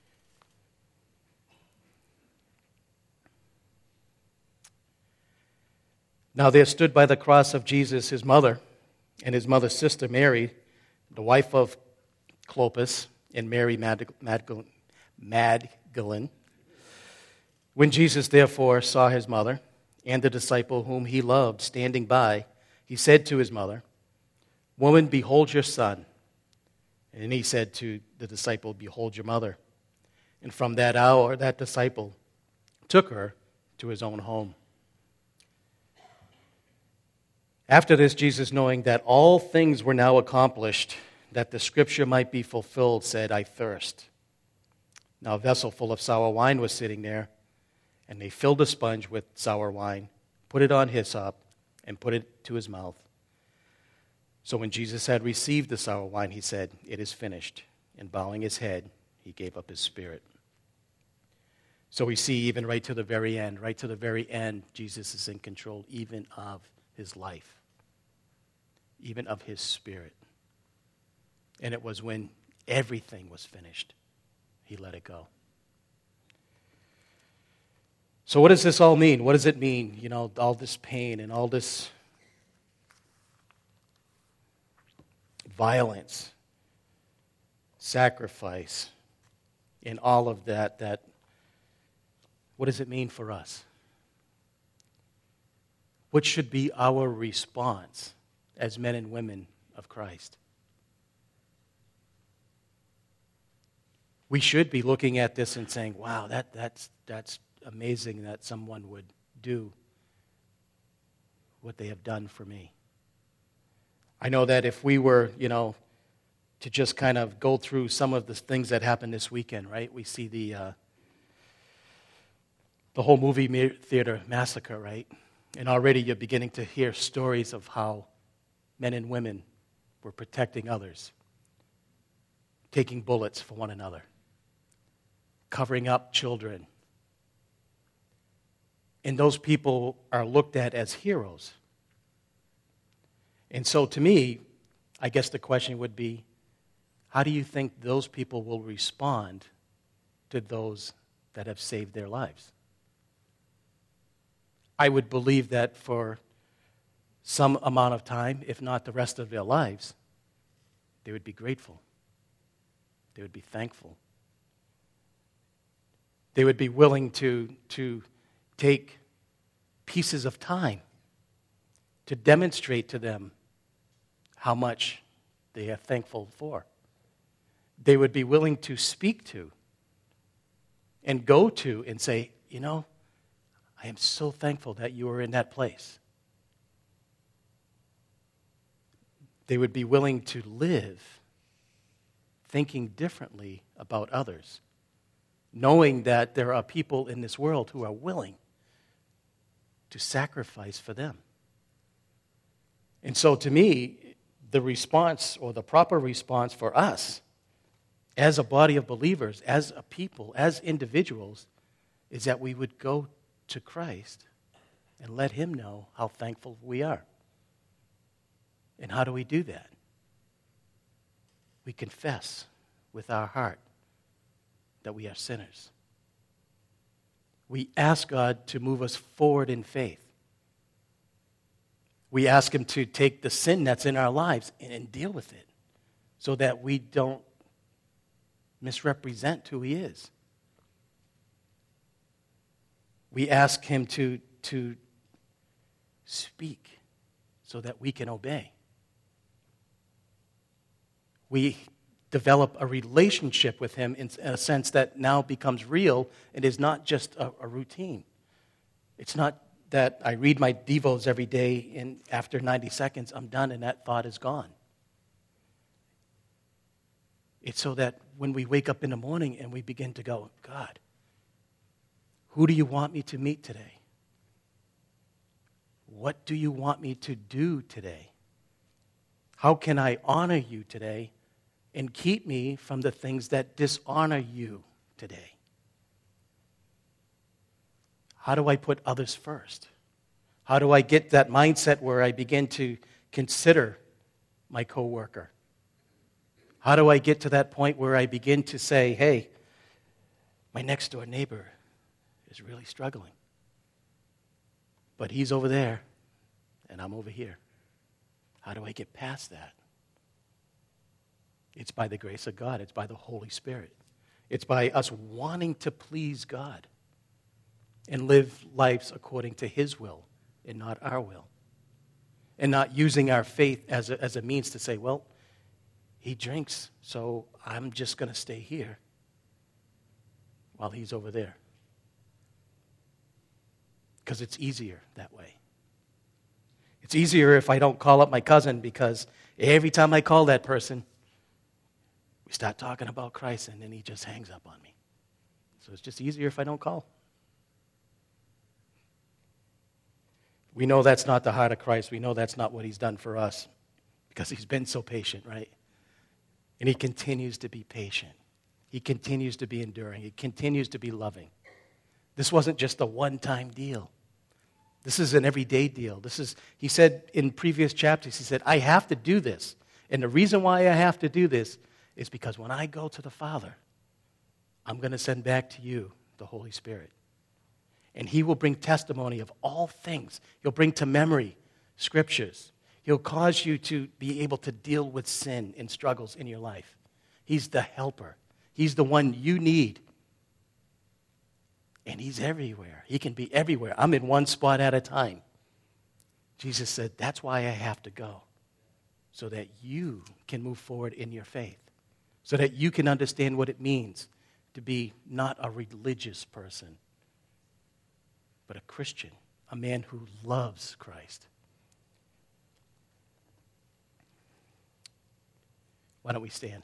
Now there stood by the cross of Jesus his mother and his mother's sister Mary, the wife of Clopas, and Mary Magdalene. When Jesus therefore saw his mother and the disciple whom he loved standing by, he said to his mother, Woman, behold your son. And he said to the disciple, Behold your mother. And from that hour, that disciple took her to his own home. After this, Jesus, knowing that all things were now accomplished, that the scripture might be fulfilled, said, I thirst. Now a vessel full of sour wine was sitting there, and they filled a sponge with sour wine, put it on hyssop, and put it to his mouth. So when Jesus had received the sour wine, he said, It is finished. And bowing his head, he gave up his spirit. So we see even right to the very end, Jesus is in control even of his life, even of his spirit. And it was when everything was finished, he let it go. So what does this all mean? What does it mean, all this pain and all this violence, sacrifice, and all of that, what does it mean for us? What should be our response as men and women of Christ? We should be looking at this and saying, wow, that's amazing that someone would do what they have done for me. I know that if we were, to just kind of go through some of the things that happened this weekend, right? We see the whole movie theater massacre, right? And already you're beginning to hear stories of how men and women were protecting others, taking bullets for one another, covering up children. And those people are looked at as heroes. And so to me, I guess the question would be, how do you think those people will respond to those that have saved their lives? I would believe that for some amount of time, if not the rest of their lives, they would be grateful. They would be thankful. They would be willing to take pieces of time to demonstrate to them how much they are thankful for. They would be willing to speak to and go to and say, you know, I am so thankful that you were in that place. They would be willing to live thinking differently about others, knowing that there are people in this world who are willing to sacrifice for them. And so to me, the response or the proper response for us as a body of believers, as a people, as individuals, is that we would go to Christ and let him know how thankful we are. And how do we do that? We confess with our heart that we are sinners. We ask God to move us forward in faith. We ask him to take the sin that's in our lives and deal with it so that we don't misrepresent who he is. We ask him to speak so that we can obey. We develop a relationship with him in a sense that now becomes real and is not just a routine. It's not that I read my devos every day and after 90 seconds I'm done and that thought is gone. It's so that when we wake up in the morning and we begin to go, God, who do you want me to meet today? What do you want me to do today? How can I honor you today and keep me from the things that dishonor you today? How do I put others first? How do I get that mindset where I begin to consider my coworker? How do I get to that point where I begin to say, hey, my next door neighbor is really struggling, but he's over there and I'm over here. How do I get past that? It's by the grace of God. It's by the Holy Spirit. It's by us wanting to please God and live lives according to his will and not our will. And not using our faith as a means to say, well, he drinks, so I'm just going to stay here while he's over there. Because it's easier that way. It's easier if I don't call up my cousin, because every time I call that person, we start talking about Christ and then he just hangs up on me. So it's just easier if I don't call. We know that's not the heart of Christ. We know that's not what he's done for us, because he's been so patient, right? And he continues to be patient. He continues to be enduring. He continues to be loving. This wasn't just a one-time deal. This is an everyday deal. He said in previous chapters, he said, I have to do this. And the reason why I have to do this is because when I go to the Father, I'm going to send back to you the Holy Spirit. And he will bring testimony of all things. He'll bring to memory scriptures. He'll cause you to be able to deal with sin and struggles in your life. He's the helper. He's the one you need. And he's everywhere. He can be everywhere. I'm in one spot at a time. Jesus said, that's why I have to go, so that you can move forward in your faith, so that you can understand what it means to be not a religious person, but a Christian, a man who loves Christ. Why don't we stand?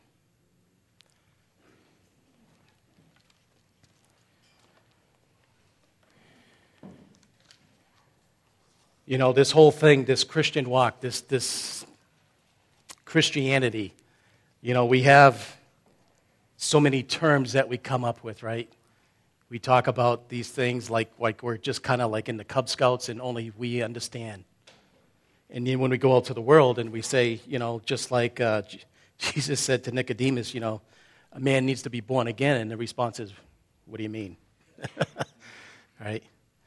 You know, this whole thing, this Christian walk, this Christianity, you know, we have so many terms that we come up with, right? We talk about these things like we're just kind of like in the Cub Scouts and only we understand. And then when we go out to the world and we say, just like Jesus said to Nicodemus, a man needs to be born again, and the response is, what do you mean? Right?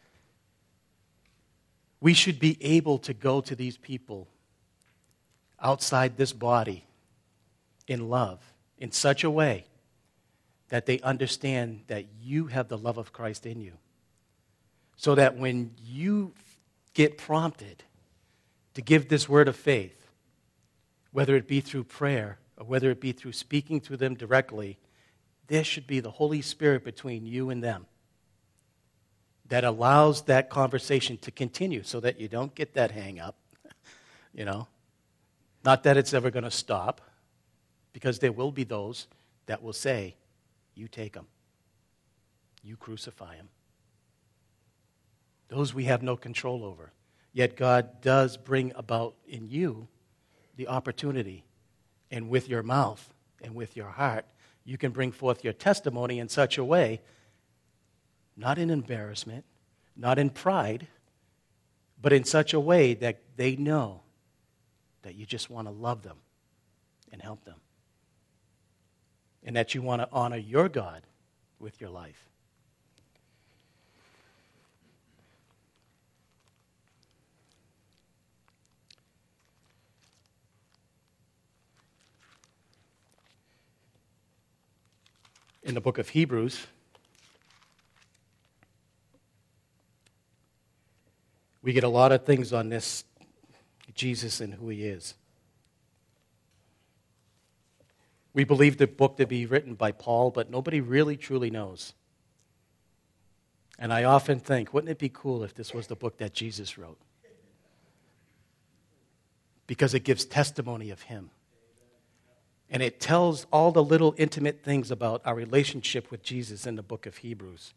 We should be able to go to these people outside this body in love in such a way that they understand that you have the love of Christ in you. So that when you get prompted to give this word of faith, whether it be through prayer or whether it be through speaking to them directly, there should be the Holy Spirit between you and them that allows that conversation to continue so that you don't get that hang up, Not that it's ever going to stop, because there will be those that will say, you take them. You crucify them. Those we have no control over. Yet God does bring about in you the opportunity, and with your mouth and with your heart, you can bring forth your testimony in such a way, not in embarrassment, not in pride, but in such a way that they know that you just want to love them and help them. And that you want to honor your God with your life. In the book of Hebrews, we get a lot of things on this Jesus and who he is. We believe the book to be written by Paul, but nobody really truly knows. And I often think, wouldn't it be cool if this was the book that Jesus wrote? Because it gives testimony of him. And it tells all the little intimate things about our relationship with Jesus in the book of Hebrews.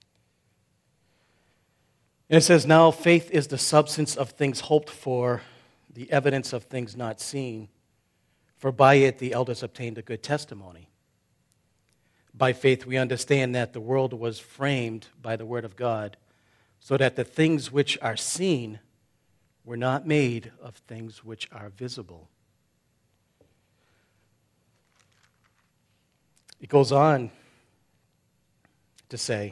And it says, now faith is the substance of things hoped for, the evidence of things not seen. For by it the elders obtained a good testimony. By faith we understand that the world was framed by the word of God, so that the things which are seen were not made of things which are visible. It goes on to say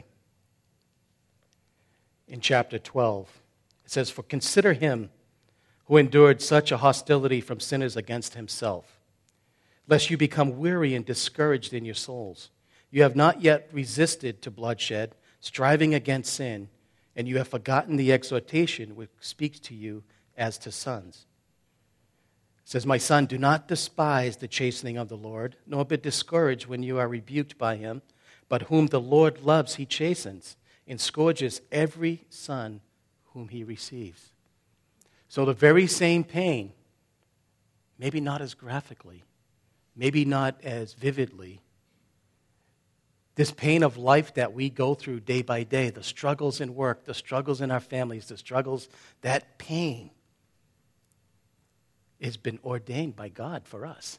in chapter 12, it says, for consider him who endured such a hostility from sinners against himself, lest you become weary and discouraged in your souls. You have not yet resisted to bloodshed, striving against sin, and you have forgotten the exhortation which speaks to you as to sons. It says, my son, do not despise the chastening of the Lord, nor be discouraged when you are rebuked by him. But whom the Lord loves, he chastens, and scourges every son whom he receives. So the very same pain, maybe not as graphically, maybe not as vividly, this pain of life that we go through day by day, the struggles in work, the struggles in our families, the struggles, that pain has been ordained by God for us.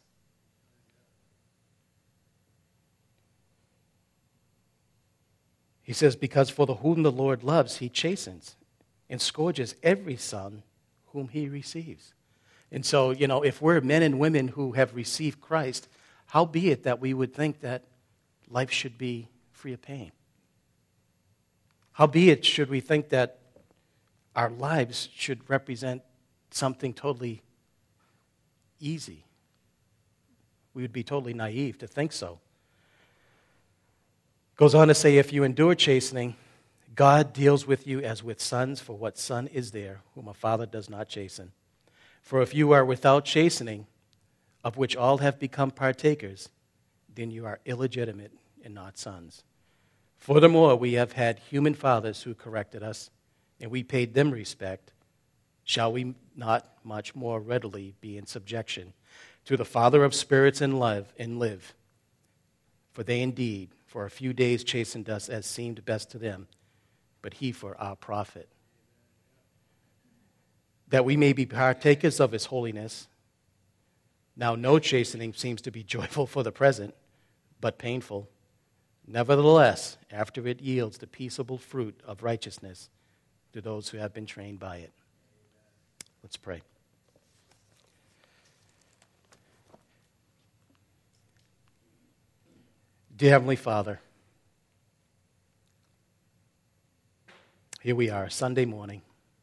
He says, because for the whom the Lord loves, he chastens and scourges every son whom he receives. And so, if we're men and women who have received Christ, how be it that we would think that life should be free of pain? How be it should we think that our lives should represent something totally easy? We would be totally naive to think so. Goes on to say, if you endure chastening, God deals with you as with sons, for what son is there whom a father does not chasten? For if you are without chastening, of which all have become partakers, then you are illegitimate and not sons. Furthermore, we have had human fathers who corrected us, and we paid them respect. Shall we not much more readily be in subjection to the Father of spirits and live? For they indeed for a few days chastened us as seemed best to them, but he for our profit, that we may be partakers of his holiness. Now no chastening seems to be joyful for the present, but painful. Nevertheless, after it yields the peaceable fruit of righteousness to those who have been trained by it. Let's pray. Dear Heavenly Father, here we are, Sunday morning,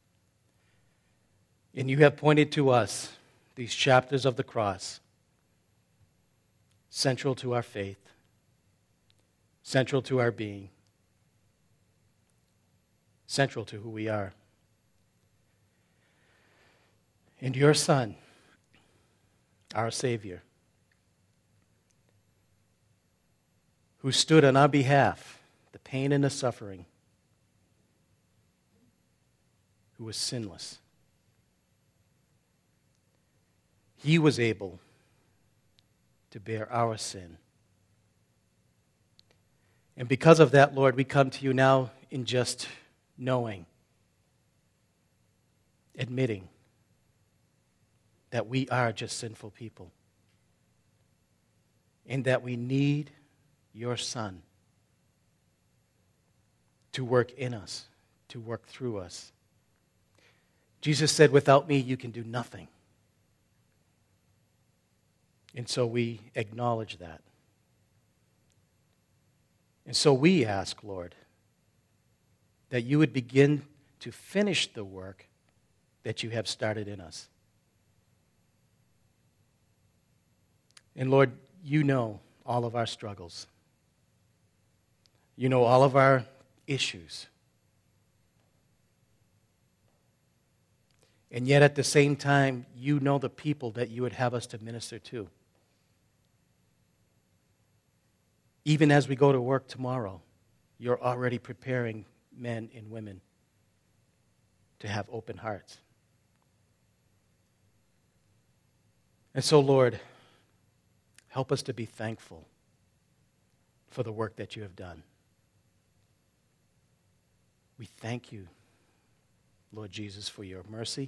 and you have pointed to us these chapters of the cross, central to our faith, central to our being, central to who we are. And your Son, our Savior, who stood on our behalf, the pain and the suffering, who was sinless. He was able to bear our sin. And because of that, Lord, we come to you now in just knowing, admitting that we are just sinful people and that we need your Son to work in us, to work through us. Jesus said, without me, you can do nothing. And so we acknowledge that. And so we ask, Lord, that you would begin to finish the work that you have started in us. And Lord, you know all of our struggles. You know all of our issues. And yet at the same time, you know the people that you would have us to minister to. Even as we go to work tomorrow, you're already preparing men and women to have open hearts. And so, Lord, help us to be thankful for the work that you have done. We thank you, Lord Jesus, for your mercy.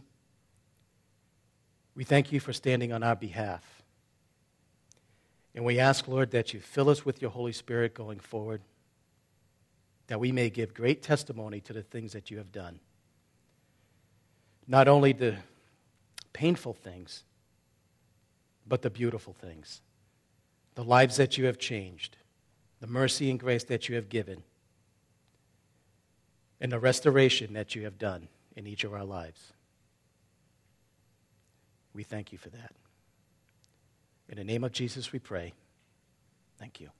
We thank you for standing on our behalf. And we ask, Lord, that you fill us with your Holy Spirit going forward, that we may give great testimony to the things that you have done. Not only the painful things, but the beautiful things. The lives that you have changed, the mercy and grace that you have given, and the restoration that you have done in each of our lives. We thank you for that. In the name of Jesus we pray. Thank you.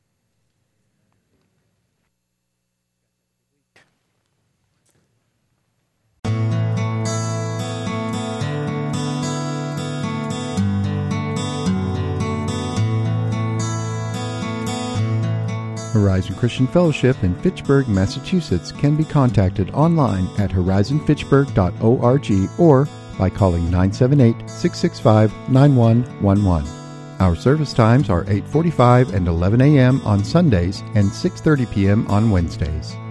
Horizon Christian Fellowship in Fitchburg, Massachusetts can be contacted online at horizonfitchburg.org or by calling 978-665-9111. Our service times are 8:45 and 11 a.m. on Sundays and 6:30 p.m. on Wednesdays.